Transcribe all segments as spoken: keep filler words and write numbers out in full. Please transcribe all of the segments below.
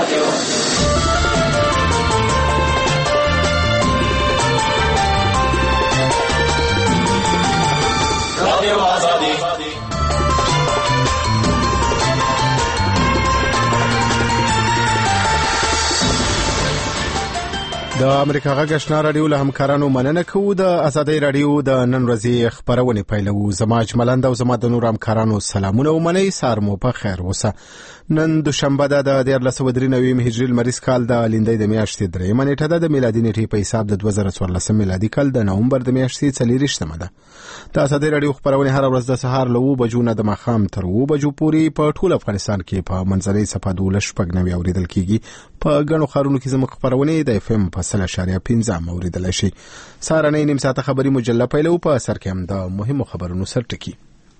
د امریکا غږ آشنا رادیو له همکارانو مننه کوو. د ازادۍ رادیو د نن ورځې خبرونه پیلوو. زما اجملند او زما د نور همکارانو سلامونه ومنئ. سار مو په خیر وسه. نن دوشنبه ده د دیارلس سوه درې نوي هجري لمریز کال د لیندۍ د میاشتې درېیمه نیټه ده. د میلادي نیټې په حساب د دوه زره څوارلسم میلادي کال د نومبر د میاشتې څلېرویشتمه ده. د ازادۍ رادیو خبرونه هر ورځ د سهار له اوه بجو نه د ماښام تر اوه بجو پورې په ټول افغانستان کې په منځنۍ څپه دولس شپږ نوي اورېدل کېږي. په ګڼو ښارونو کې زموږ خبرونه د اف ام په سل اشاریه پنځه اورېدلی شي. سهارنۍ نیم ساعته خبري مجله پیلوو. په سر کې هم د مهمو خبرونو سرټکي.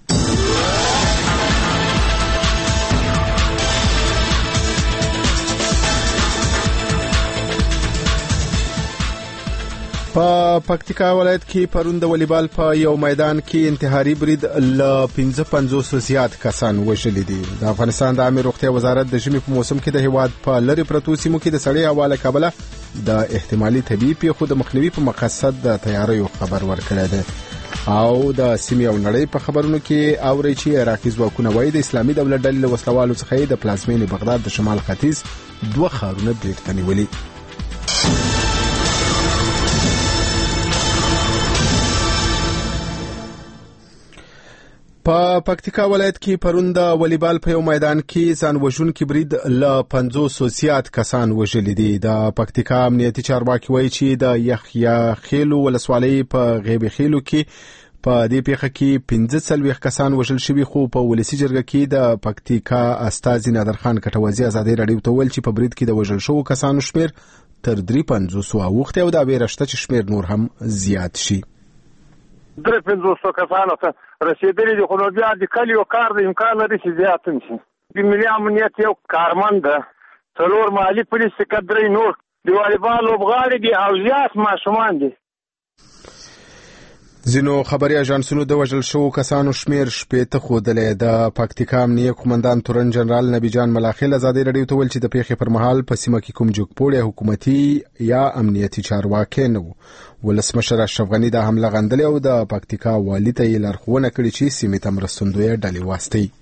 په پکتیکا ولایت کې پرون د والیبال په یو میدان کې انتحاري برید ل پنځه پنځوس زیات کسان وژلي دي. د افغانستان د عامه روغتیا وزارت د ژمي په موسم کې د هیواد په لری پرتو سیمو کې د سړې هوا له کبله د احتمالي طبي پیښو د مخنیوي په مقصد د تیاریو خبر ورکړی دی. او د سیمې او نړۍ په خبرونو کې اوري چې عراقي ځواکونه وایي د اسلامي دولت ډلې له وسلوالو څخه د پلازمینې بغداد د شمال ختیځ دوه ښارونه بیرته نیولي. په پکتیکا ولایت کې پرون د والیبال په یو میدان کې ځان وژونکي برید ل پنځوس زیات کسان وژلي دي. د پکتیکا امنیتي چارواکي وایي چې د یحیی خیلو ولسوالۍ په غیب خیلو کې په دې پیښه کې پنځه څلوېښت کسان وژل شوي، خو په ولسي جرګه کې د پکتیکا استازي نادرخان کټوازي ازادۍ رادیو ته ویل چې په برید کې د وژل شوو کسانو شمیر تر درې پنځوس اوښتی او دا ویره شته چې شمیر نور هم زیات شي. درې پنځوس کسانو ته رسیدلي دي، خو نو بیا د کلیو کار د امکان لري چې زیات هم شي. د ملي امنیت یو کارمند ده، څلور مالي پولیس څخه درې نور د والیبال لوبغاړي دي او زیات ماشومان دي. ځینو خبري اژانسونو د وژل شوو کسانو شمیر شپېته ښودلی. د پکتیکا امنیه قومندان تورن جنرال نبی جان ملاخیل ازادۍ رادیو ته ویل چې د پیښې پر مهال په سیمه کې کوم جوګپوړی حکومتي یا امنیتي چارواکي نه و. ولسمشر اشرف غني د حمله غندلې او د پکتیکا والي ته یې لارښوونه کړې چې سیمې ته مرستندویه ډلې واستوي.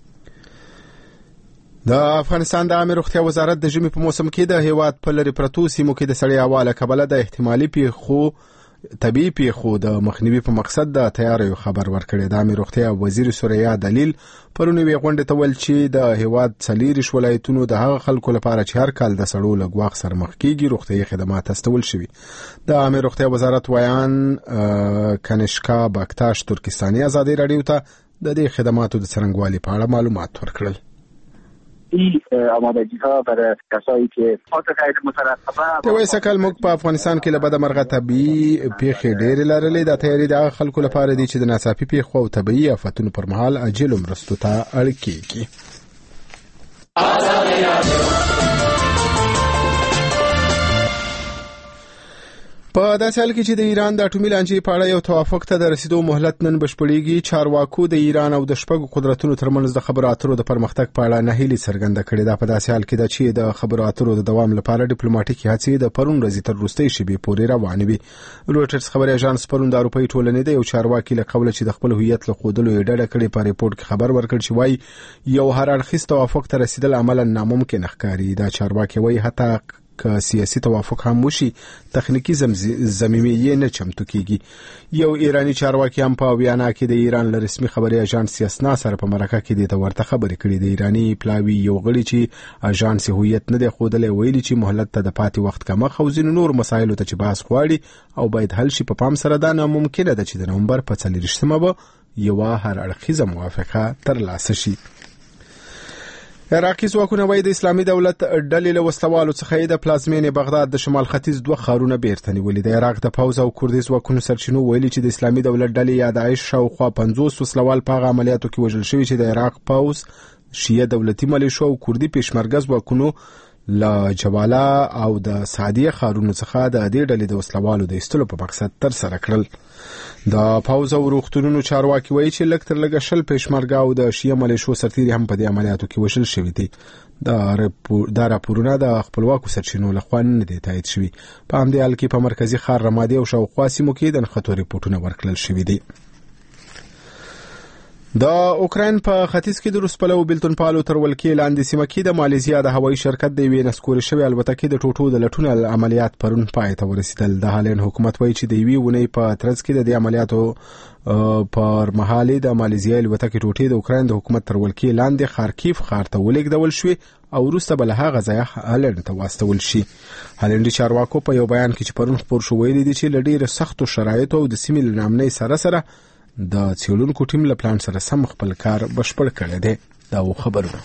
د افغانستان د عامه روغتیا وزارت د ژمي په موسم کې د هیواد په لری پرتو سیمو کې د سړې هوا له کبله د احتمالي پیښو طبي پیښو د مخنیوي په مقصد د تیاریو خبر ورکړی. د عامه روغتیا وزیر سوریا دلیل پرونی وی غونډه ته ول چې د هیواد څلېرویشت ولایتونو د هغه خلکو لپاره چې هر کال د سړو له ګواښ سره مخ کیږي روغتیايي خدمات استول شوي. د عامه روغتیا وزارت ویان کنشکا بکتاش ترکستاني ازادۍ رادیو ته د دې خدماتو د څرنګوالي په اړه معلومات ورکړل. این آمادگی ها برای کسایی که خاطر غیر مترقبه ته وایي سکل موږ په افغانستان کې له بده مرغه طبي پیښې ډېرې لرلې. د تیاري د خلکو لپاره دي چې د ناڅاپي پیښو او طبي آفتونو پر مهال عاجل مرستو ته اړ کېږي. په داسې حال کې چې د ایران د اټومي لانجې په اړه یو توافق ته د رسیدو مهلت نن بشپړېږي، چارواکو د ایران او د شپږو قدرتونو ترمنځ د خبرو اترو د پرمختګ په اړه نهیلي څرګنده کړې ده. په داسې حال کې ده چې د خبرو اترو د دوام لپاره ډیپلوماټیکي هڅې د پرون ورځې تر وروستۍ شېبې پورې روانې وي. رویټرز خبري اژانس پرون د اروپایي ټولنې د یو چارواکي له قوله چې د خپل هویت له ښودلو یې ډډه کړې په ریپورټ کې خبر ورکړ چې وایي یو هر اړخیز توافق ته رسیدل عملاً ناممکن ښکاري. دا چارواکي وایي حتی که سیاسي توافق هم وشي تخنیکی زمینه یې نه چمتو کیږي. یو ایرانی چارواکي هم په ویانا کې د ایران له رسمي خبري اژانس یاسنا سره په مرکه کې د ورته خبرې کړې. د ایرانی پلاوی یو غړي چې اژانس هویت نه دی ښودلی ویلي چې مهلت ته د پاتې وخت کمښت او ځینو نور مسایلو ته چې بحث غواړي او باید حل شي. په پام سره دا ناممکنه ده چې د نومبر په څلېرویشتمه به یوه هر اړخیزه موافقه ترلاسه شي. عراقي ځواکونه وایي د اسلامي دولت ډلې له وسلوالو څخه د پلازمینې بغداد د شمال ختیځ دوه ښارونه بیرته نیولي. د عراق د پوځ او کردي ځواکونو سرچینو ویلي چې د اسلامي دولت ډلې یا داعش شاوخوا پنځوس وسلوال په هغه عملیاتو کې وژل شوي چې د عراق پوځ، شیعه دولتي ملیشو او کردي پېشمرګه ځواکونو له جواله او د سعدیه ښارونو څخه د دې ډلې د وسلوالو د ایستلو په مقصد تر سره کړل. د پوځ او روغتونونو چارواکي وایي چې لږ تر لږه شل پېشمرګه او د شیعه ملیشو سرتیري هم په دې عملیاتو کې وژل شوي دي. دا راپورونه د خپلواکو سرچینو لخوا نه دي تایید شوي. په همدې حال کې په مرکزي ښار رمادي او شاوخوا سیمو کې د نښتو ریپورټونه ورکړل شوي دي. د اوکراین په ختیځ کې د روس پلو بیلتون پالو تر ولکې لاندې سیمه کې د مالیزیا د هوایي شرکت د یوې نسکورې شوې الوتکې د ټوټو د لټون عملیات پرون پای ته ورسېدل. د هالند حکومت وایي چې د یوې ونې په ترڅ کې د دې عملیاتو پر مهال د مالیزیا الوتکې ټوټې د اوکراین د حکومت تر ولکې لاندې خارکیف ښار ته ولېږدول شوې او وروسته به له هغه ځایه هالند ته واستول شي. هالندي چارواکو په یو بیان کې چې پرون خپور شو ویلي دي چې له ډېرو سختو شرایطو او د سیمې له نامنۍ سره سره د څېړونکو ټیم له پلان سره سم خپل کار بشپړ کړی دی. دا و خبرونه.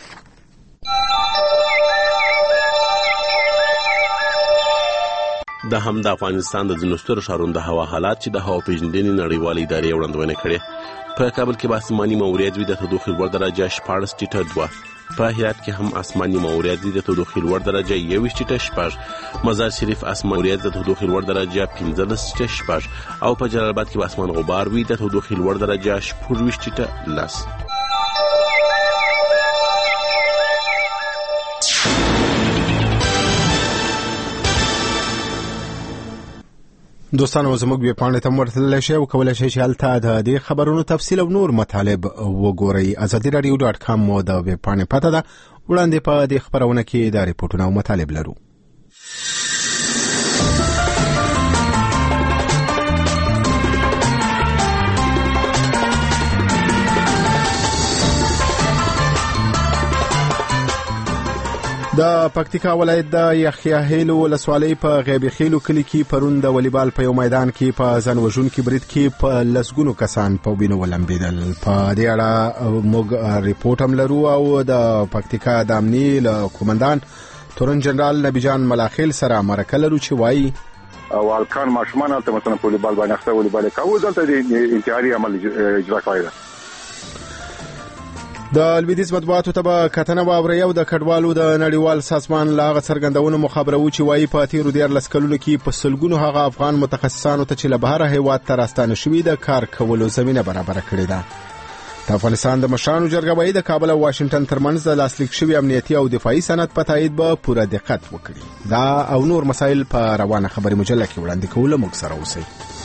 د هم د افغانستان د ځینو سترو ښارونو د هوا حالات چې د هوا پیژندنې نړیوالې ادارې وړاندوینه کړې. په کابل کې به آسماني ماموریت وي د تودوخې لوړ درجه شپاړس ټیټه دوه. په هرات کې هم آسماني ماموریت وي د تودوخې لوړ درجه یوویشت ټیټه شپږ. مزار شریف آسماني ماموریت د تودوخې لوړ درجه پنځلس ټیټه شپږ او په جلال آباد کې به آسمان غبار وي د تودوخې لوړ درجه شپږویشت ټیټه لس. دوستانو زموږ ویب پاڼې ته ورتللی شئ او کولی شئ چې هلته د دې خبرونو تفصیل او نور مطالب وګورئ. ازادي راډیو ډاټ کام مو د ویب پاڼې پته ده. وړاندې په دې خبرونه کې د ریپورټونو او مطالب لرو. د پکتیکا ولایت د یحیی خیلو ولسوالۍ په غیب خیلو کلی کې پرون د والیبال په یو میدان کې په ځان وژونکي برید کې په لسګونو کسان په وینو ولمبېدل. په دې اړه موږ ریپورټ هم لرو او د پکتیکا د امنیې له قومندان تورن جنرال نبی جان ملاخیل سره مرکه لرو چې وایي والکان ماشومان ته مثلا په والیبال باندې اخته والیبال کاوه دلته د انتحاري عمل اجرا کوي. د لویدیز مطبوعاتو ته به کتنه واورئ او د کډوالو د نړیوال سازمان له هغه څرګندونو مخابرو چې وایي په تیرو دیارلس کلونو کې په سلګونو هغه افغان متخصصانو ته چې له بهره هیواد ته راستانه شوي د کار کولو زمینه برابره کړې ده. د افغانستان د مشرانو جرګه وایي د کابل او واشنگټن ترمنځ د لاسلیک شوي امنیتي او دفاعي سند په تایید به پوره دقت وکړي. دا او نور مسایل په روانه خبري مجله کې وړاندې کوو. موږ سره اوسئ.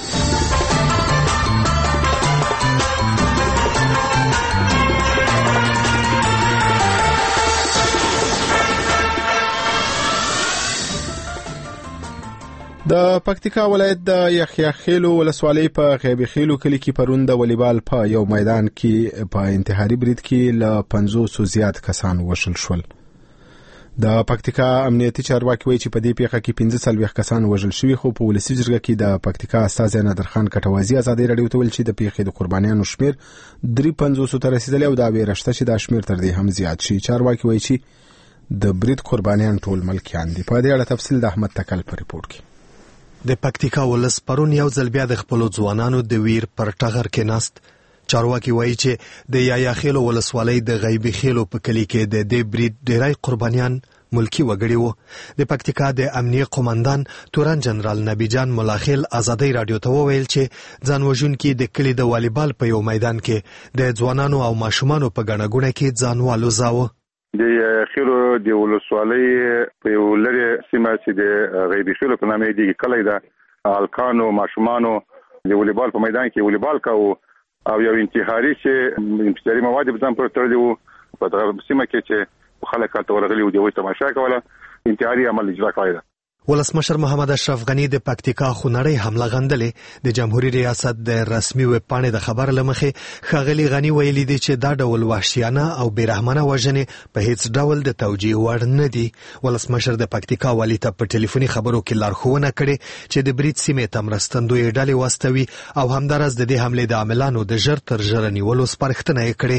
د پکتیکا ولایت د یحیی خیلو ولسوالۍ په غیب خیلو کلی کې پرون د والیبال په یو میدان کې په انتحاري برید کې له پنځوسو زیات کسان وژل شول. د پکتیکا امنیتي چارواکي وایي چې په دې پیښه کې پنځه څلوېښت کسان وژل شوي خو په ولسي جرګه کې د پکتیکا استازی نادرخان کټوازي ازادي راډیو ته ویل چې د پیښې د قربانیانو شمیر درې پنځوسو ته رسیدلی او دا ویره شته چې دا شمیر تر دې هم زیات شي. چارواکي وایي چې د برید قربانیان ټول ملکیان دي. په دې اړه تفصیل د احمد تکل په ریپورت کې. د پکتیکا ولس پرون یو ځل بیا د خپل ځوانانو د ویر پر ټغر کې ناست. چارواکي وایي چې د یحیی خیلو ولسوالۍ د غیب خیلو په کلی کې د دې برید ډیری قربانیان ملکی وګړي وو. د پکتیکا د امنیه قومندان تورن جنرال نبی جان ملاخیل ازادي راډیو ته وویل چې ځان وژونکي د کلی د والیبال په یو میدان کې د ځوانانو او ماشومانو په ګڼه ګوڼه کې ځان والوزاوه. د خیلو د ولسوالۍ په یو لري سیمه چې د غیب خیلو په نامه دی کلی ده الکانو ماشومانو د والیبال په میدان کې والیبال کاوه او یو انتحاري چې انفجاري مواد په ځان پورې تړلي وو. په دغه سیمه کې چې خلک هلته ورغلي وو د هغوی تماشا کوله انتحاري عمل اجرا کړی ده. ولسمشر محمد اشرف غنی د پکتیکا خونړۍ حمله غندلې. د جمهوریت ریاست د رسمي ویب پاڼې د خبر لمخې ښاغلي غنی ویلي دی چې دا ډول وحشیانه او بیرحمانه وژنې په هیڅ ډول د توجیه وړ نه دي. ولسمشر د پکتیکا والي ته په ټلیفوني خبرو کې لارښوونه کړې چې د برید سیمې ته مرستندوی ډلې واستوي او همدارس د دې حملې د عاملانو د ژر تر ژره نیولو سپارښتنه یې کړې.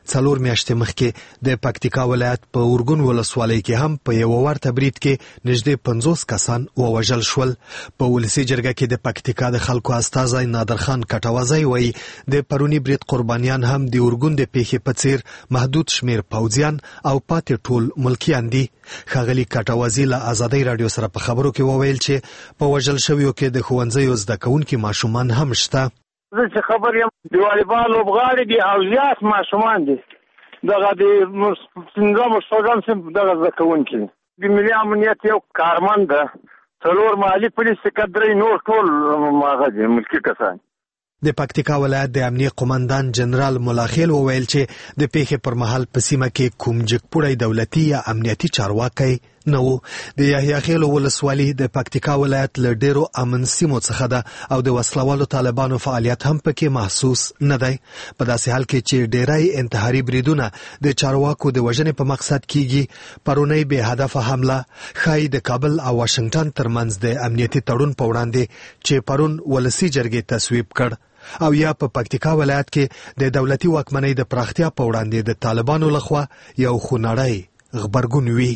څلور میاشتې مخکې د پکتیکا ولایت په اورګون ولسوالۍ کې هم په یو ورته برید کې نږدې پنځوس کسان ووژل شول. په ولسي جرګه کې د پکتیکا د خلکو استازی نادرخان کټوازی وایي د پرونی برید قربانیان هم د اورګون د پیښې په څیر محدود شمیر پوځیان او پاتې ټول ملکیان دي. ښاغلي کټوازی له ازادۍ راډیو سره په خبرو کې وویل چې په وژل شویو کې د ښوونځیو زده کوونکي ماشومان هم شته. زه چې خبر یم د والیبال لوبغاړي دي او زیات ماشومان دي دغه د پنځم شپږم صنف دغه زده کوونکي دي. د ملي امنیت یو کارمند ده، څلور مالي پولیس کډرې نور ټول هغه دي ملکي کسان. د پکتیکا ولایت د امنیه قومندان جنرال ملاخیل وویل چې د پیښې پر مهال په سیمه کې کوم جګپوړی دولتي یا امنیتي چارواکي نه و. د یحیی خیل ولسوالي د پکتیکا ولایت له ډیرو امن سیمو څخه ده او د وسلوالو طالبانو فعالیت هم پکې محسوس نه دی. په داسې حال کې چې ډیری انتحاري بریدونه د چارواکو د وژنې په مقصد کیږي، پرونی به هدف حمله ښایي د کابل او واشنگټن ترمنځ د امنیتي تړون په وړاندې چې پرون ولسي جرګې تصویب کړ او یا په پکتیکا ولایت کې د دولتي واکمنۍ د پراختیا په وړاندې د طالبانو لخوا یو خونړی غبرګون وي.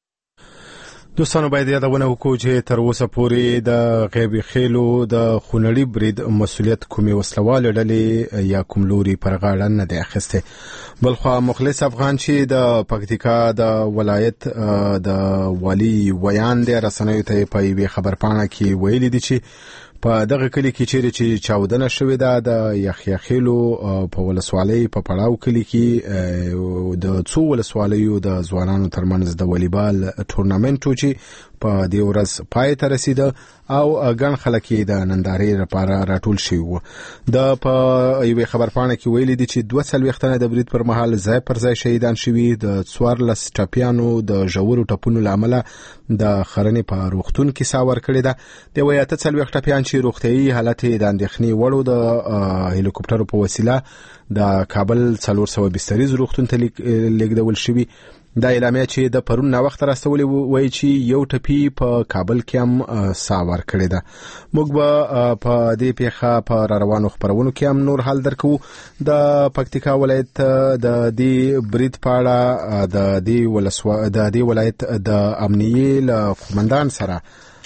دوستانو باید یادونه وکړو چې تر اوسه پورې د غیبي خیلو د خونړي برید مسولیت کومې وسلوالې ډلې یا کوم لوري پر غاړه نه دی اخیستی. بلخوا مخلص افغان چې د پکتیکا د ولایت د والي ویان دی رسنیو ته په یوې خبرپاڼه کې ویلي دي چې په دغه کلی کې چیرې چې چاودنه شوې ده د یحیی خیلو په ولسوالۍ په پړاو کلی کې د څو ولسوالیو د ځوانانو ترمنځ د والیبال ټورنمنټ چې په دې ورځ پای ته رسیده او ګڼ خلک د نندارې لپاره راټول شوي وو. د په یوې خبرپاڼه کې ویلي دي چې دوه څلوېښت تنه د برید پر مهال ځای پر ځای شهیدان شوي. د څوارلس ټپیانو د ژورو ټپونو له امله د خرنې په روغتون کې ساه ورکړې ده. د یو اته څلوېښت ټپیان چې روغتیايي حالت د اندېښنې وړ د هلیکوپټرو په وسیله د کابل څلور سوه بستریز روغتون ته لیږدول شوي. دا اعلامیه چې د پرون نا وخت راستولې وایي چې یو ټپي په کابل کې هم ساه ورکړې ده. موږ به په دې پیښه په را روانو خبرونو کې هم نور حال درکو. د پکتیکا ولایت د دې برید په اړه د دې ولسوا د دې ولایت د امنیه له قومندان سره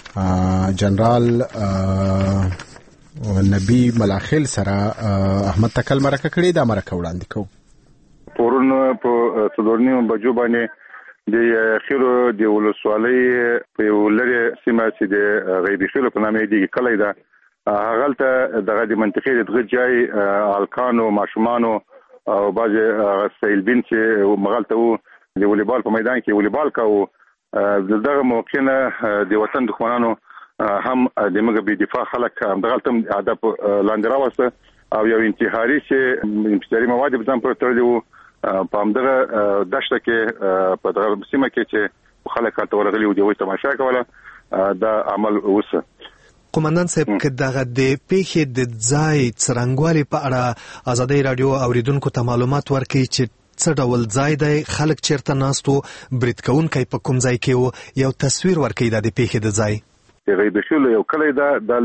جنرال نبی ملاخیل سره احمد تکل مرکه کړې ده. مرکه وړاندې کوو. پرون په څلور نیمو بجو باندې د خیرو د ولسوالۍ په یو لري سیمه چې د غیبي خیرو په نامه دی کلی ده، هغه ته دغه د منطقې د دغه ځای الکانو ماشومانو او بعض سیلبین چې مغالطه وو د والیبال په میدان کې والیبال کاوه. دغه موقع نه د وطن دښمنانو هم د موږ به دفاع خلک دغه تم هدف لاندې راوسته او یو انتحاري چې انفجاري مواد په ځان پورې تړلي وو په همدغه دشته کې په دغه سیمه کې چې خلک هلته ورغلي وو د یوې تماشا کوله دا عمل وسه. قومندان صاحب که دغه د پیښې د ځای څرنګوالي په اړه ازادۍ راډیو اوریدونکو ته معلومات ورکړي چې څه ډول ځای دی، خلک چیرته ناست وو، برید کوونکی په کوم ځای کې وو، یو تصویر ورکړي د پیښې د ځای. د غیبي خیلو یو کلی ده، دا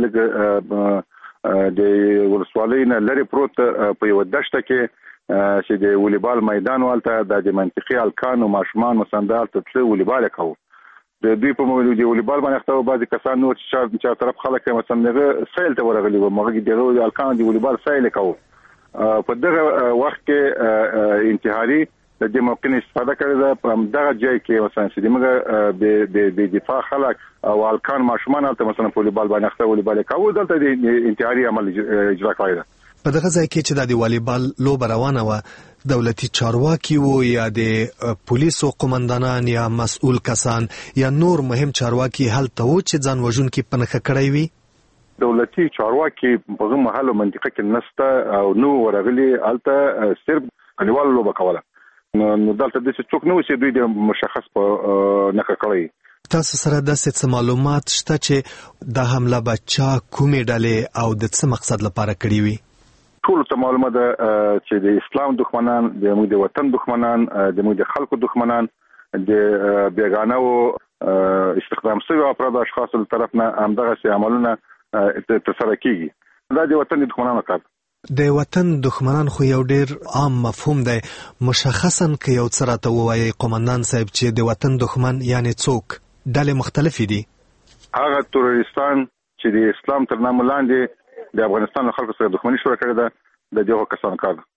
لږ د ولسوالۍ نه لرې پروت په یوه دشته کې چې د والیبال میدان والته د منطقي الکانو ماشومان مسنده هلته تللي والیبال یې کوو. د دوی په د والیبال باندې اخته وو بعضې کسان نور چې چا طرف خلک مثلا هغه سیل ته ورغلي وو، هغه د الکانو د والیبال سیل یې کوو. په دغه وخت کې انتحاري د دې موقع نه استفاده کړې ده. په دغه ځای کې مثلا چې موږ د دفاع خلک او الکان ماشومان هلته مثلا په والیبال باندې اخته والیبال یې کوو، دلته د انتحاري عمل اجرا کړی ده. په دغه ځای کې چې د والیبال لوبه روانه وه، دولتي چارواکي وو یا د پولیسو قومندانان یا مسؤل کسان یا نور مهم چارواکي هلته وو چې ځان وژونکي په نښه کړی وي؟ دولتي چارواکي په هغه محل او منطقه کې نسته او نو ورغلي هلته صرف کلیوالو لوبه کوله. نو دلته داسې څوک نه و چې دوی د مشخص په نښه کړی. تاسو سره داسې څه معلومات شته چې دا حمله به چا کومې ډلې او د څه مقصد لپاره کړې وي؟ ټول ته معلومه ده چې د اسلام دښمنان، د موږ د وطن دښمنان، د موږ د خلکو دښمنان، د بیګانه استخدام شوي افراد اشخاصو له طرف نه همدغسې عملونه ترسره کیږي. دا د وطن د دښمنانو کار. د وطن دښمنان خو یو ډیر عام مفهوم دی. مشخصا که یو څه راته ووایي قومندان صاحب چې د وطن دښمن یعنی څوک؟ ډلې مختلفې دي. هغه تروریستان چې د اسلام تر نامه لاندې د افغانستان خلکو سره دښمني شروع کړې ده د دغو کسانو کار ده.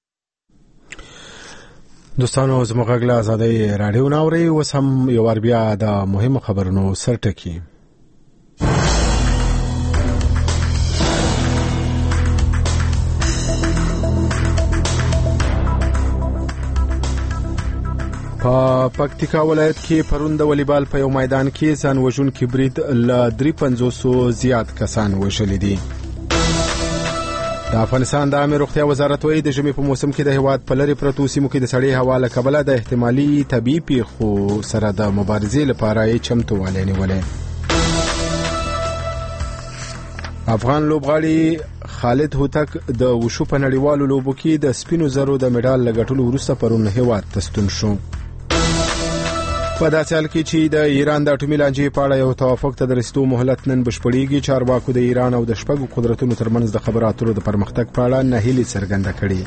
دوستانو زموږ غږ له ازادۍ راډیو ناوري اوس هم یو وار بیا د مهمو خبرونو سرټکی. په پکتیکا ولایت کې پرون د والیبال په یو میدان کې ځان وژونکي برید له درې پنځوسو زیات کسان وژلي دي. د افغانستان د عامه روغتیا وزارت وايي د ژمي په موسم کې د هیواد په لرې پرتو سیمو کې د سړې هوا له کبله د احتمالي طبي پیښو سره د مبارزې لپاره یې چمتووالی نیولی. افغان لوبغاړي خالد هوتک د وشو په نړیوالو لوبو کې د سپینو زرو د مډال له ګټلو وروسته پرون هیواد ته ستون شو. په داسې حال کې چې د ایران د اټومي لانجې په اړه یو توافق ته د رسیدو مهلت نن بشپړېږي، چارواکو د ایران او د شپږو قدرتونو ترمنځ د خبرو اترو د پرمختګ په اړه ناهیلي څرګنده کړې.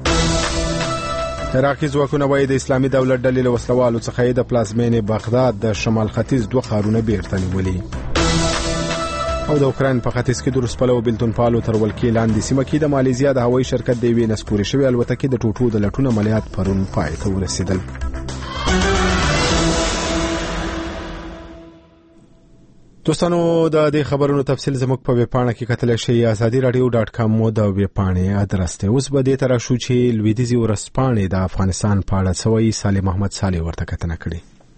عراقي ځواکونه وایي د اسلامي دولت ډلې له وسلوالو څخه یې د پلازمینې بغداد د شمال ختیځ دوه ښارونه بیرته نیولي. او د اوکراین په ختیځ کې د روس پلوه بیلتون پالو تر ولکې لاندې سیمه کې د مالیزیا د هوایي شرکت د یوې نسکورې شوې الوتکې د ټوټو د لټون عملیات پرون پای ته ورسېدل. دوستانو د دې خبرونو تفصیل زموږ په ویبپاڼه کې کتلی شئ. ازادي رادیو ډاټ کام مو د ویبپاڼې ادرس دی. اوس به دې ته راشو چې لویدیځې ورځپاڼې د افغانستان په اړه څه وایي. صالح محمد صالح ورته کتنه کړې.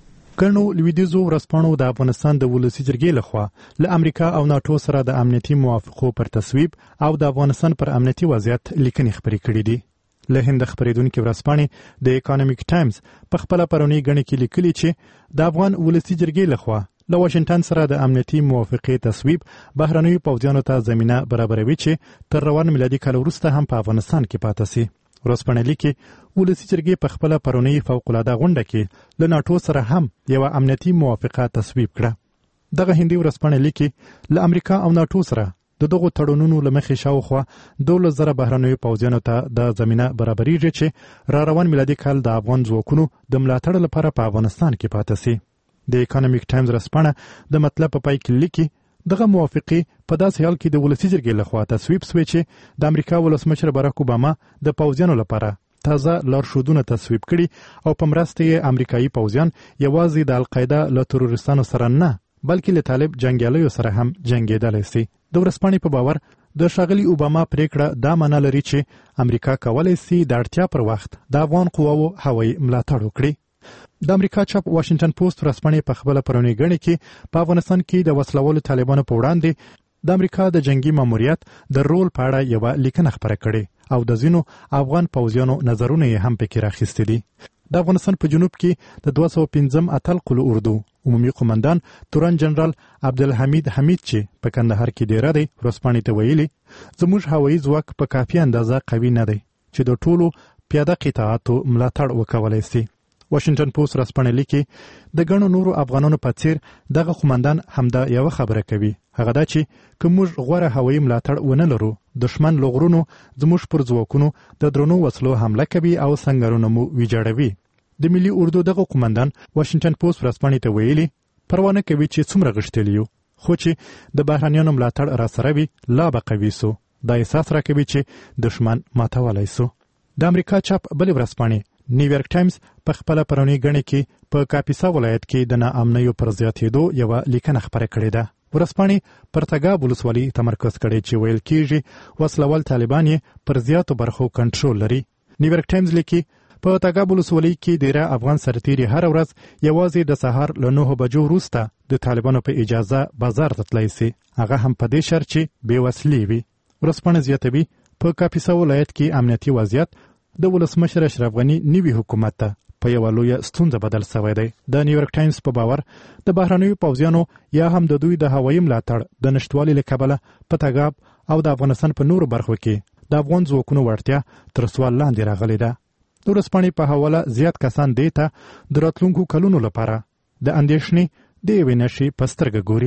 ګڼو لویدیځو ورځپاڼو د افغانستان د ولسي جرګې لخوا له امریکا او ناټو سره د امنیتي موافقو پر تصویب او د افغانستان پر امنیتي وضعیت لیکنې خپرې کړې دي. له هند خبرېدونکو ورځپاڼې د اکانومیک ټایمز په خپل پرونی غنې کې لیکلي چې د افغان ولسي جرګې لخوا له واشنگټن سره د امنیتي موافقې تصویب بهرنیو پوځیانو ته زمينه برابروي چې تر روان میلادي کال وروسته هم په افغانستان کې پاتې سي. ورځپاڼه لیکي ولسي جرګې په خپل پرونی فوق العاده غونډه کې له ناټو سره هم یو امنیتي موافقه تصویب کړه. دغه هندي ورځپاڼه لیکي له امریکا او ناټو سره د دغو تړونونو لمخې شاوخوا دولس زره بهرنیو پوځیانو ته د زمينه برابرېږي چې را روان میلادي کال د افغان ځواکونو د ملاتړ لپاره په افغانستان کې پاتې سي. د اکانومیک ټایمز ورځپاڼه د مطلب په پای کې لیکي دغه موافقه په داسې حال کې د ولسي جرګې لخوا تصویب شوې چې د امریکا ولسمشر باراک اوباما د پوځیانو لپاره تازه لارښودونه تصویب کړي او په مرسته یې امریکایي پوځیان یوازې د القاعده له تروریستانو سره نه بلکې له طالب جنگیالیو سره هم جنگیدلی سي. د ورځپاڼې په باور د ښاغلي اوباما پریکړه دا معنی لري چې امریکا کولی سي د اړتیا پر وخت د افغان قواو هوایي ملاتړ وکړي. د امریکا چاپ واشنگټن پوسټ ورځپاڼې په خپل پرونی غنې کې په افغانستان کې د وسلوالو طالبانو په وړاندې د امریکا د جنگي ماموریت د رول په اړه یو لیکنه خبره کړې او د ځینو افغان پوځیانو نظرونه یې هم پکې راخیستي دي. د افغانستان په جنوب کې د دوه سوه پنځم اتل قلو اردو عمومي قومندان تورن جنرال عبدالحمید حمید چې په کندهار کې ډیره دی ورځپاڼې ته ویلي زموږ هوایي ځواک په کافي اندازه قوي نه دی چې د ټولو پیاده قطاعاتو ملاتړ وکولای شي. واشنگټن پوسټ ورځپاڼه لیکي د ګڼو نورو افغانانو په څیر دغه قومندان همدا یو خبره کوي، هغه دا چې که موږ غوره هوایي ملاتړ ونه لرو دښمن لغرونو زموږ پر ځواکونو د درنو وسلو حمله کوي او سنگرونه مو ویجاړوي. د ملي اردو دغه قومندان واشنگټن پوسټ ورځپاڼې ته ویلي پروا نه کوي چې څومره غښتلي یو، خو چې د بهرنیانو ملاتړ را سره وي لا به قوي سو، دا احساس راکوي چې دښمن ماتولی سو. د امریکا چاپ بلې ورځپاڼې نیویارک ټایمز په خپل پرونی غنې کې په کاپیسا ولایت کې د ناامنیو پر زیاتېدو یو لیکنه خبره کړې ده. ورځپاڼې پر تګاب ولسوالۍ تمرکز کړی چې ویل کېږي وسلوال طالبان یې پر زیاتو برخو کنټرول لري. نیویارک ټایمز لیکي په تګاب ولسوالۍ کې ډیره افغان سرتیري هر ورځ یوازې د سهار له نهو بجو وروسته د طالبانو په اجازه بازار ته تللی سي، هغه هم په دې شرط چې بې وسلې وي. ورځپاڼه زیاتوي په کاپیسا ولایت کې امنیتي وضعیت د ولسمشر اشرف غني نوي حکومت ته په یوه لویه ستونزه بدل شوی دی. د نیویارک ټایمز په باور د بهرنیو پوځیانو یا هم د دوی د هوایي ملاتړ د نشتوالي له کبله په تګاب او د افغانستان په نورو برخو کې د افغان ځواکونو وړتیا تر سوال لاندې راغلې ده. د ورځپاڼې په حواله زیات کسان دې ته د راتلونکو کلونو لپاره د اندېښنې د یوې نښې په سترګه ګوري.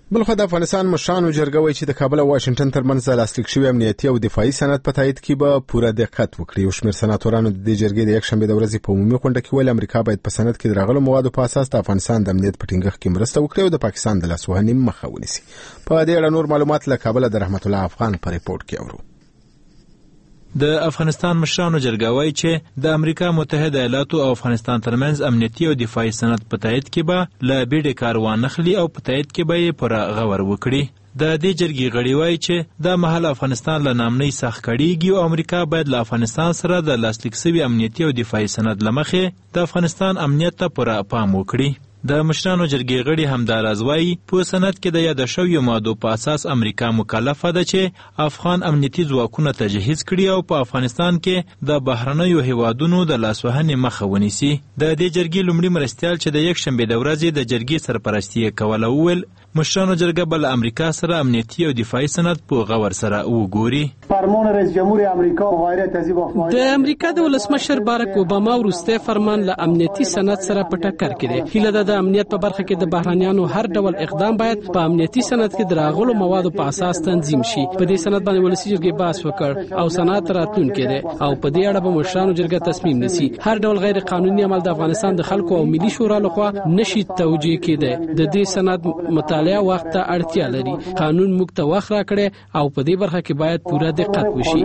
بلخو د افغانستان مشرانو جرګه وایي چې د کابل او واشنگټن ترمنځ د لاسلیک شوی امنیتي او دفاعي سند په تایید کې به پوره دقت وکړي. او شمېر سناتورانو د دې جرګې د یک شنبې د ورځې په عمومي غونډه کې ویل امریکا باید په سند کې د راغلو موادو په اساس د افغانستان د امنیت په ټینګښت کې مرسته وکړي او د پاکستان د لاسوهنې مخه ونیسي. په دې اړه نور معلومات له کابل د رحمت الله افغان په ریپورت کې اورو. د افغانستان مشرانو جرګه وایي چې د امریکا متحده ایالاتو او افغانستان ترمنځ امنیتي او دفاعي سند په تایید کې به له بیړې کار وانخلي او په تایید کې به یې پوره غور وکړي. د دې جرګې غړي وایي چې د مهال افغانستان له نامنۍ سخت کړيږي او امریکا باید له افغانستان سره د لاسلیک شوي امنیتي او دفاعي سند لمخې د افغانستان امنیت ته پوره پام وکړي. د مشرانو جرګې غړي همداراز وایي په سند کې د یاد شویو مادو په اساس امریکا مکلفه ده چې افغان امنیتي ځواکونه تجهیز کړي او په افغانستان کې د بهرنیو هیوادونو د لاسوهنې مخه ونیسي. د دې جرګې لومړي مرستیال چې د یک شنبې د ورځې د جرګې سرپرستي کوله وویل مشرانو جرګه بل امریکا سره امنیتي او دفاعي سند په غور سره وګوري. فرمان رئیس جمهور امریکا مغایره تهذیب افغانستان د امریکا د ولسمشر باراک اوباما ورسته فرمان له امنیتي سند سره په ټکر کې دی. هیله د امنیت په برخه کې د بهرانيانو هر ډول اقدام باید په امنیتي سند کې دراغلو موادو په اساس تنظیم شي. په دې سند باندې ولسی جرګې بحث وکړ او سند راتلون کړي او په دې اړه به مشرانو جرګه تصمیم نیسي. هر ډول غیر قانوني عمل د افغانستان د خلکو او ملي شورا لخوا نشي توجیه کېده. د دې سند مطالعه وخت ته اړتیا لري. قانون موږ ته وخت راکړي او په دې برخه کې باید پوره دقت وشي.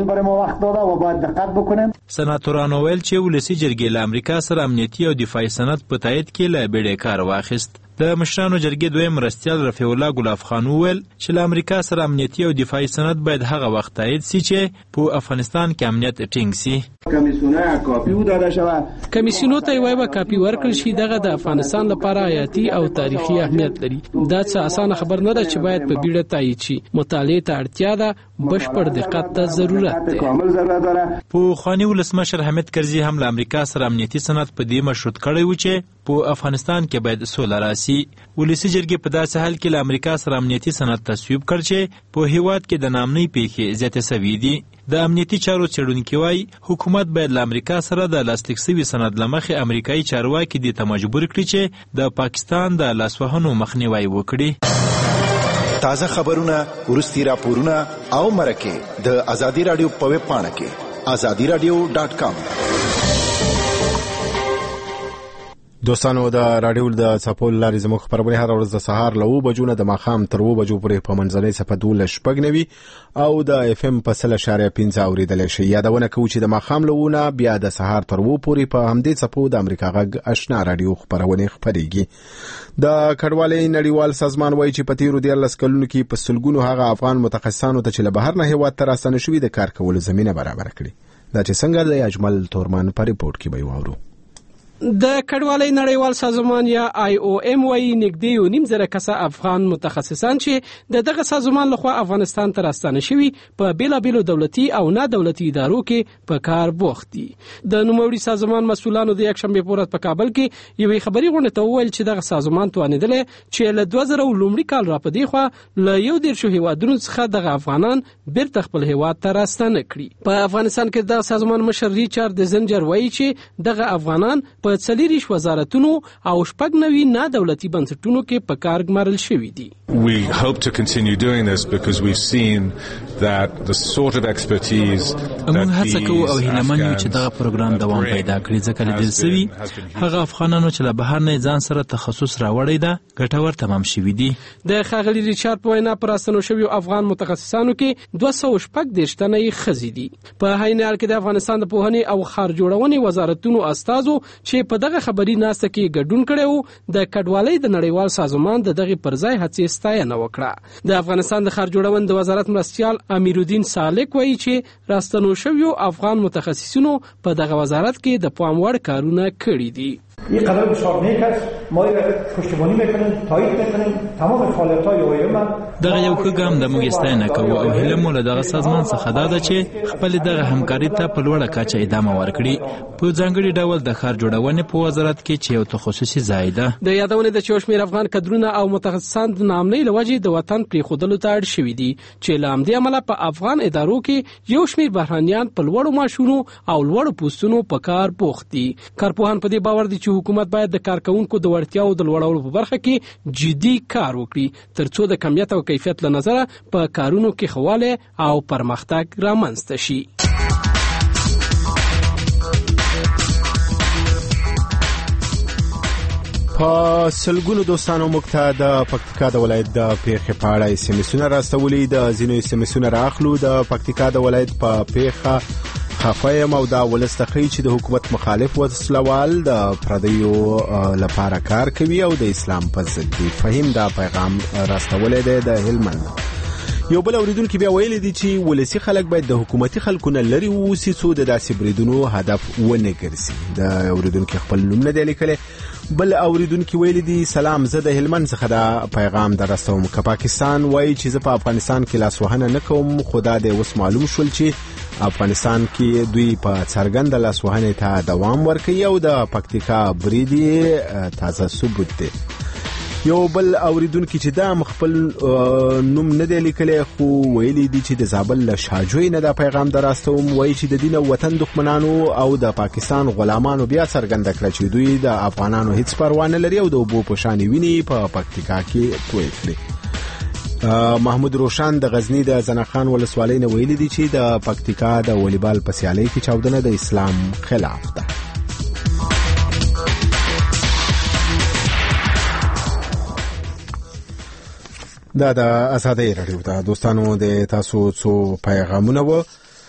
سناتورانو ویل چې ولسی جرګې له امریکا سره امنیتي او دفاعي سند په تایید کې له بیړې کار واخیست. د مشرانو جرګې دویم مرستیال رفیع الله ګلاب خان وویل چې له امریکا سره امنیتي او دفاعي سند باید هغه وخت تایید سي چې په افغانستان کې امنیت ټینګ سي. کمیسیونو ته یو کاپی ورکړل شي. دغه د افغانستان لپاره حیاتي او تاریخي اهمیت لري. دا څه اسانه خبر نه ده چې باید په بیړه تایید شي. مطالعه ته اړتیا ده، بشپړ دقت ته ضرورت ده. په خواني ولسمشر حمید کرزي هم له امریکا سره امنیتي سند په دې مشروط کړی و چې په افغانستان کې باید سوله راسي. ولسی جرګې په داسې حال کې له امریکا سره امنیتي سند تصویب کړ چې په هیواد کې د نامنۍ پیښې زیاتې سوي دي. د امنیتي چارو څېړونکي وایي حکومت باید له امریکا سره د لاسلیک شوي سند له مخې امریکایي چارواکي دې ته مجبور کړي چې د پاکستان د لاسوهنو مخنیوی وکړي. تازه خبرونه، وروستي راپورونه او مرکې د ازادي راډیو په ویب پاڼه کې ازادي راډیو ډاټ کام. دوستانو د رادیو د چاپول لاري زموږ خبرونه هر ورځ د سهار له اوه بجو نه د ماښام تر اوه بجو پورې په منځنۍ صفحه دولس شپږ نوي او د اف ام په سل اشاریه پنځه اوریدل شي. یادونه کوو چې د ماښام له اوه نه بیا د سهار تر اوه پورې په همدې صفحو د امریکا غږ آشنا رادیو خبرونه خپريږي. د کډوالۍ نړیوال سازمان وایي چې په تیرو دیارلس کلونو کې په سلګونو هغه افغان متخصصانو ته چې له بهر نه هیواد ته راستنه شوي د کار کولو زمينه برابر کړي. دا چې څنګه د اجمل تورمان په ریپورت کې به وورو. د کډوالۍ نړیوال سازمان یا آی او ام وايي نږدې یو نیم زره کسه افغان متخصصان چې د دغه سازمان لخوا افغانستان ته راستنه شوي په بیلابیلو دولتي او نه دولتي ادارو کې په کار بوخت دي. د نوموړي سازمان مسؤلانو د یک شنبې په ورځ په کابل کې یوې خبري غونډې ته وویل چې دغه سازمان توانیدل چې له دوه زره لومړي کال راپدې خو له یو دیرشو هیوادونو څخه دغه افغانان بیرته خپل هیواد ته راستنه کړي. په افغانستان کې د سازمان مشر ریچارډ زنجر وایي چې دغه افغانان په څلوریش وزارتونو او شپږ نوي نه دولتي بنسټونو کې په کار ګمارل شوي دي. We hope to continue doing this because we've seen that the sort of expertise موږ هڅه کوو او هیله من یو چې دغه پروګرام دوام پیدا کړي ځکه لیدل شوي هغه افغانانو چې له بهر نه ځان سره تخصص راوړی ده ګټور تمام شوي دي. د ښاغلي ریچارډ په وینا پر راستنو شویو افغان متخصصانو کې دوه سوه شپږ دېرش تنه یې ښځې دي. په هاینه حال کې د افغانستان د پوهنې او ښار جوړونې وزارتونو استازو چې په دغه خبري ناسته کې ګډون کړو د کډوالۍ د نړیوال سازمان د دغه پرځای هڅې ستاینه وکړه. د افغانستان د ښار جوړونې د وزارت مرستیال امیرالدین سالک وایي چې راستنو شویو افغان متخصصینو په دغه وزارت کې د پام وړ کارونه کړي دي. این قرار مشابه نیست ما پشتیبانی میکنیم تایید میکنیم تمام فعالیت‌های اویم دغه یو ښه ګام د موږ ستاینه کوو او هیله مو له دغه سازمان څخه دا ده چې خپل دغه همکاري ته په لوړه کچه ادامه ورکړي په ځانګړي ډول د ښار جوړونې په وزارت کې چې یو تخصصي ځای ده. د یادونې د چې شمېر افغان کډرونه او متخصصان د نامنۍ لوجې د وطن پریښودلو ته اړ شوي دي چې له همدې امله په افغان ادارو کې یو شمېر بهرانیان په لوړو معاشونو او لوړو پوستونو په کار بوخت دي. کارپوهان په دې باور دي چې چې حکومت باید د کارکونکو د وړتیاو د لوړولو په برخه کې جدي کار وکړي ترڅو د کمیت او کیفیت له نظره په کارونو کې خواله او پرمختګ رامنځته شي. په سلګونو دوستانو موږ ته د پکتیکا د ولایت د پیښې په اړه اس ام اسونه راستولي. د ځینو اس ام اسونه راخلو. د پکتیکا د ولایت په پیښه خفایم او دا ولستخی چې د حکومت مخالف وسلوال د پردیو لپاره کار کوي او د اسلام په ضد دی. فهم دا پیغام راستولې ده د هلمند. یو بل اوریدونکو بیا ویلي دي چې ولسی خلک باید د حکومتي خلکو نه لري ووسی څو د داسې بریدونو هدف ونه ګرځي. د اوریدونکو خپل نوم نه دی لیکلی. بل اوریدونکو ویلي دي سلام، زه د هلمند څخه دا پیغام درستوم. که پاکستان وایي چې زه په افغانستان کې لاسوهنه نه کوم، خدا دې اوس معلوم شول چې افغانستان کې دوی په څرګند لاسوهنې ته دوام ورکوي او د پکتیکا بریدي تازه ثبوت دی. یو بل اوریدونکو چې دا مخبل نوم نه دی لیکلی خو ویلي دي چې د زابل له شاجوی نه دا پیغام دراستوم. وایي چې د دین او وطن دښمنانو او د پاکستان غلامانو بیا څرګنده کړه چې دوی د افغانانو هیڅ پروا نه لري او د اوبو په شان ویني په پکتیکا کې توی کړي. محمود روشان د غزنی د زنخان ولسوالۍ نه ویلي دي چې د پکتیکا د والیبال په سیالۍ کې چاودنه د اسلام خلاف ده. دا د آزادۍ رادیو ته دوستانو د تاسو څو پیغامونه و.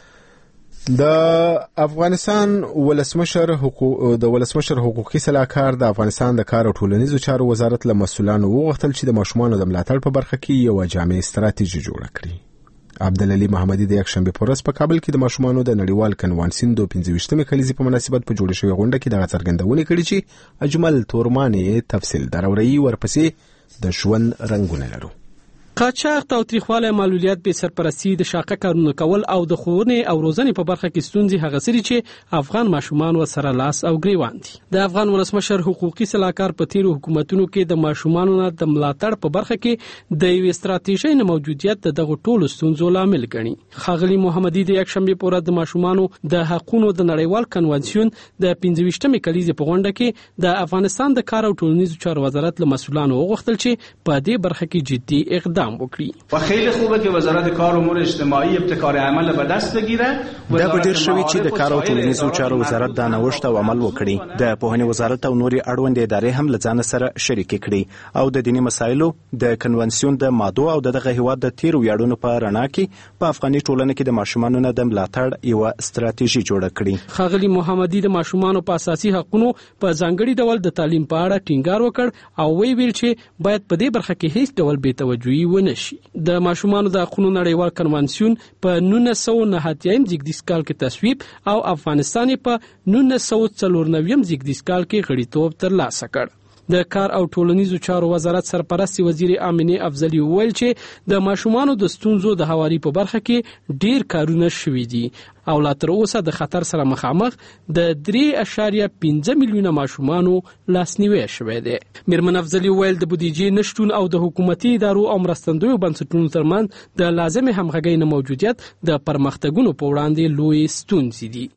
د افغانستان ولسمشر حقوق د ولسمشر حقوقي صلاحکار د افغانستان د کار او ټولنیزو چارو وزارت له مسؤلانو وغوښتل چې د ماشومانو د ملاتړ په برخه کې یو جامع ستراتیژي جوړه کړي. عبدالعلی محمدي د یکشنبه په ورځ په کابل کې د ماشومانو د نړیوال کنوانسیون د پنځه ویشتمې کلیزې په مناسبت په جوړه شوې غونډه کې د څرګندونې کړې چې اجمل تورمانی تفصیل دراوري ورپسې د ژوند رنگونه لرو. قاچاق تاوتریخواله معلولیت به سرپرستی د شاقه کارونه کول او د ښوونې او روزنې په برخه کې ستونزې هغه سری چې افغان ماشومان و سره لاس او ګریوان دي. د افغان ولسمشر حقوقي صلاحکار په تیرو حکومتونو کې د ماشومانو نه د ملاتړ په برخه کې د یو ستراتیژۍ نه موجودیت دغه ټولو ستونزو لامل ګڼي. خاغلی محمدي د یکشنبه په ورځ د ماشومانو د حقوقو د نړیوال کنوانسیون د پنځه ویشتمې کلیزې په غونډه کې د افغانستان د کار او ټولنیزو چارو وزارت له مسؤلانو وغوښتل چې په دې برخه کې جدي اقدام وکړي. و خیلی خوبه که وزارت کار و امور اجتماعی ابتکار عمل به دست بگیره. دا به ډیر شوی چې د کار او ټولنیزو چارو وزارت د نوښت او عمل وکړي. د پوهنې وزارت او نوري اړوند ادارې هم لځان سره شریک کړي او د دینی مسایلو د کنونسیون د ماده او دغه هیواد د تیر ویاړونو په رڼا کې په افغاني ټولنه کې د ماشومانو نه د ملاتړ یو ستراتیژي جوړه کړي. خاغلی محمدي د ماشومانو په اساسي حقوقو په ځانګړي ډول د تعلیم په اړه ټینګار وکړ او وی ویل چې باید په دې برخه کې هیڅ ډول بې توجهي ونه شي. د ماشومانو د حقوقو نړیوال کنوانسیون په نولس سوه نهه اتیا زیږدیز کال کې تصویب او افغانستان په نولس سوه څلور نوي زیږدیز کال کې غړیتوب ترلاسه کړ. د کار او ټولنیزو چارو وزارت سرپرست وزیر امینه افضلی ویل چې د ماشومانو د ستونزو د هواري په برخه کې ډیر کارونه شوي دي او لا تر اوسه د خطر سره مخامخ د درې اشاریه پنځه میلیونه ماشومانو لاسنیوي شوی دی. میرمن افضلی ویل د بودیجې نشټون او د حکومتي ادارو او مرستندویو بنسټونو ترمنځ د لازمه همغږۍ نه موجودیت د پرمختګونو په وړاندې لوی ستونزې دي.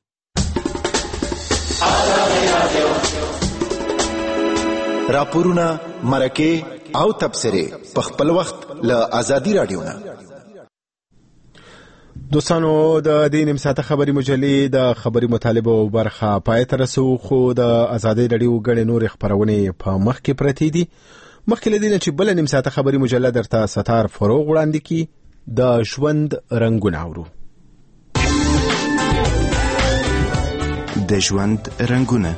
راپورونه، مرکه او تبصره په خپل وخت له آزادي رادیو نه. دوستانو د دې نیم ساعته خبري مجلې د خبري مطالبه او برخه پای ته رسو خو د آزادي رادیو غړي نور خبرونه په مخ کې پرتی دي. مخکې لدی نه چې بل نیم ساعته خبري مجله درته ستار فروغ وړاندې کی د ژوند رنگونه اورو. د ژوند رنگونه.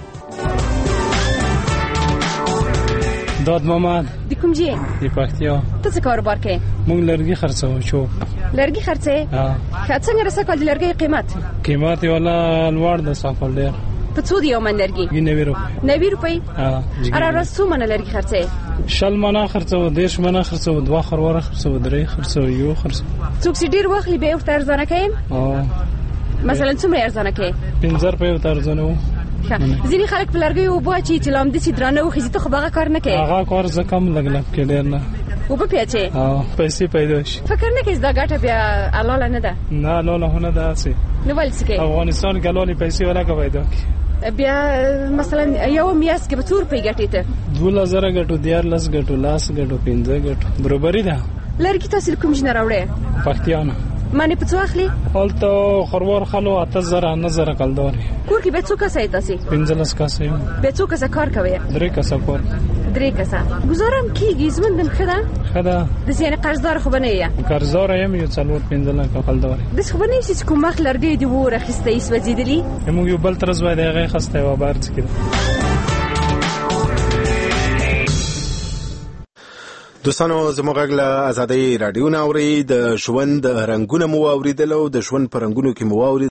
داد محمد د کوم ځای د پکتیا. ته څه کاروبار کوې؟ مونږ لرګي خرڅوو. چوک لرګي خرڅې؟ ها. څنګه رسکل د لرګي قیمت؟ قیمت یې ولا لوړ د سافل ډیر. په څو دی یو من لرګي؟ نوي روپۍ. نوي روپۍ؟ ها. اره راس څو من لرګي خرڅې؟ شل منه خرڅوو، دیش منه خرڅوو، دوه خرواره خرڅوو، درې خرڅوو، یو خرڅوو. څوک چې ډیر واخلي به ورته ارزانه کوي؟ ها. مثلا څومره ارزانه کوي؟ پنځه روپۍ ورته ارزانه وو. ځینې خلک په لرګي اوبه اچوي چې لامده چې درانه وخېږي. ته خو به هغه کار نه کوې؟ هغه کار زه کم لږ لږ کې ډېر نه. اوبه پې اچوې؟ پیسې پیدا شي. فکر نه کوې چې دا ګټه بیا حلاله نه ده؟ نه حلاله خو نه ده هسې. نو ولې څه کوې؟ افغانستان کې حلالې پیسې ولکه پیدا کړي. بیا مثلا یو میاس کې به څور په ګټې ته دوله زره ګټو دیارلس ګټو لاس ګټو پنځه ګټو برابري ده. لرګي تاسو کوم جن راوړی؟ پښتیانه. معنی په څو اخلي؟ هلته خروار خلو اته زره نه زره کلداري. کور کې به څو کسه تاسو؟ پنځلس کسه. به څو کسه کار کوي؟ درې کسه کار. درې کسه. گزارم کیږي زموندم خدا؟ خدا. د ځینې قرضدار خو بنه یې. قرضدار یم یو څلور پنځلس کلداري. د څه خو نه شي کوم وخت لرګي دی وره خسته یې سوځیدلی؟ موږ یو بل ترز وای دغه خسته و بارځ کړ. دوستانو زموږ غږ له آزادۍ رادیو نه اوري د ژوند رنګونه مو اوریدل او د ژوند په رنګونو کې مو